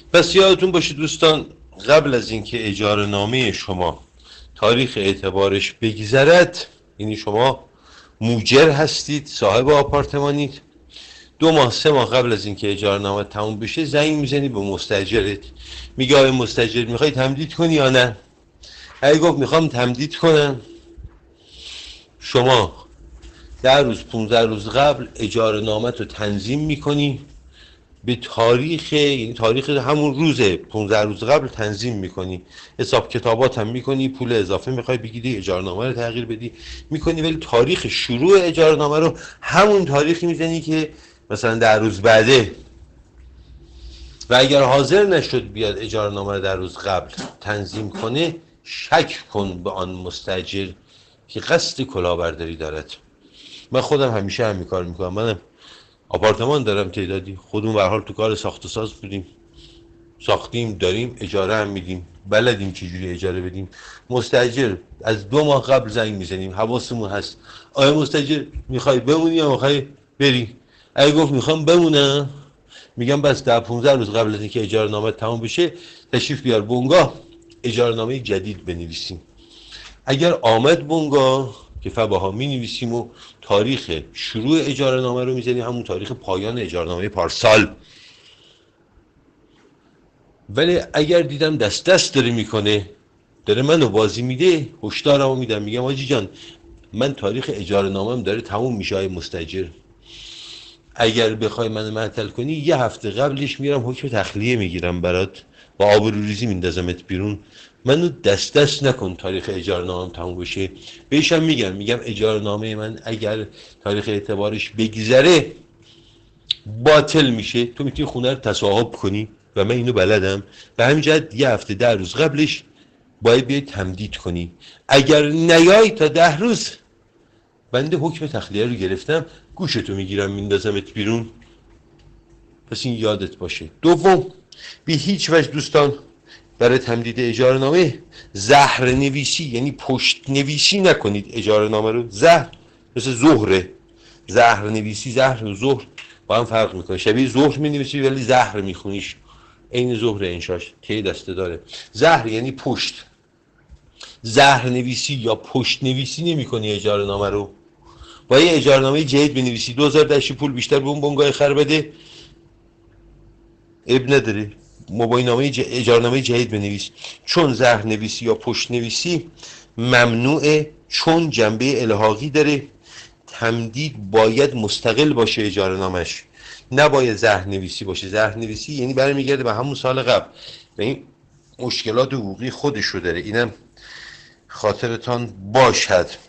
پس یادتون باشه دوستان، قبل از اینکه اجاره نامه شما تاریخ اعتبارش بگذرد، یعنی شما موجر هستید، صاحب آپارتمانید، 2 ماه 3 ماه قبل از اینکه اجاره نامه تموم بشه زنگ میزنی به مستاجرت، میگه آقای مستاجر میخوای تمدید کنی یا نه؟ اگه گفت میخوام تمدید کنم، شما 10 روز 15 روز قبل اجاره نامه رو تنظیم میکنی به تاریخ، یعنی تاریخ همون روز 15 روز قبل تنظیم میکنی، حساب کتابات هم میکنی، پول اضافه میخوای بگیری، اجاره نامه رو تغییر بدی میکنی، ولی تاریخ شروع اجاره نامه رو همون تاریخی میزنی که مثلا 10 روز بعده. و اگر حاضر نشد بیاد اجاره نامه رو 10 روز قبل تنظیم کنه، شک کن به آن مستاجر که قصد کلاهبرداری دارد. من خودم همیشه همین کار میکنم. منم آپارتمان دارم تعدادی، خودمون به هر حال تو کار ساخت و ساز بودیم، ساختیم، داریم، اجاره هم میدیم، بلدیم چجوری اجاره بدیم. مستاجر از 2 ماه قبل زنگ میزنیم، حواسمون هست آیا مستاجر میخوای بمونی یا میخوای بری؟ اگه گفت میخوام بمونم، میگم بس 10 15 روز قبل از اینکه اجاره نامه تموم بشه تشریف بیار بنگاه، اجاره نامه جدید بنویسیم. اگر آمد بنگاه که فباها می نویسیم و تاریخ شروع اجاره نامه رو میزنیم همون تاریخ پایان اجاره نامه پارسال. ولی اگر دیدم دست داره میکنه، داره منو بازی میده، هشدارمو میدم، میگم آجی جان من تاریخ اجاره نامم داره تموم میشه های مستاجر، اگر بخوای منو معطل کنی 1 هفته قبلش میرم حکم تخلیه میگیرم برات، با آبروریزی میندازمت بیرون، منو دست نکن تاریخ اجاره نامم تموم بشه. بهشم میگم اجاره نامه من اگر تاریخ اعتبارش بگذره باطل میشه، تو میتونی خونه رو تصاحب کنی و من اینو بلدم، به همین جهت 1 هفته 10 روز قبلش باید بیای تمدید کنی. اگر نیای تا 10 روز بنده حکم تخلیه رو گرفتم، گوشتو میگیرم میندازمت بیرون. پس این یادت باشه. دوم، به هیچ وجه دوستان برای تمدید اجاره نامه زهر نویسی یعنی پشت نویسی نکنید. اجاره نامه رو زهر مثل زهره، زهر نویسی، زهر و زهر با هم فرق میکنه. شبیه زهر می نویسی ولی زهر میخونیش، عین زهر انشاش تی دسته داره. زهر یعنی پشت، زهر نویسی یا پشت نویسی نمی کنی اجاره نامه رو. با یه اجاره نامه جدید بنویسی 2000 داشتی پول بیشتر به اون بنگاه خر بده، اب نداره، موبایل نامه اجاره نامه جدید بنویس. چون زهر نویسی یا پشت نویسی ممنوعه، چون جنبه الحاقی داره، تمدید باید مستقل باشه اجاره نامش، نباید زهر نویسی باشه. زهر نویسی یعنی برمیگرده به همون سال قبل و این مشکلات حقوقی خودشو داره، اینم خاطرتان باشد.